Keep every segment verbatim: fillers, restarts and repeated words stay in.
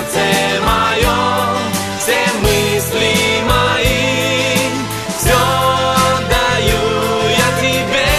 сердце мое, все мысли мои, все отдаю я тебе.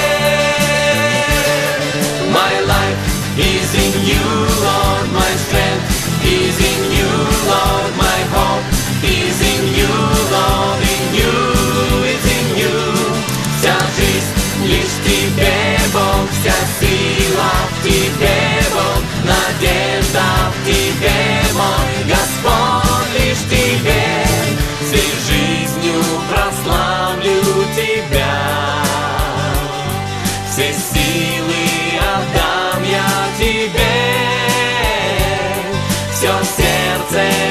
My life is in you, Lord, my strength is in you, Lord, my hope is in you, Lord, in you, it's in you. Вся жизнь лишь тебе, Бог, вся сила в тебе, Бог, надежда в тебе, мой Господь, лишь тебе. Всей жизнью прославлю тебя, все силы отдам я тебе, все сердце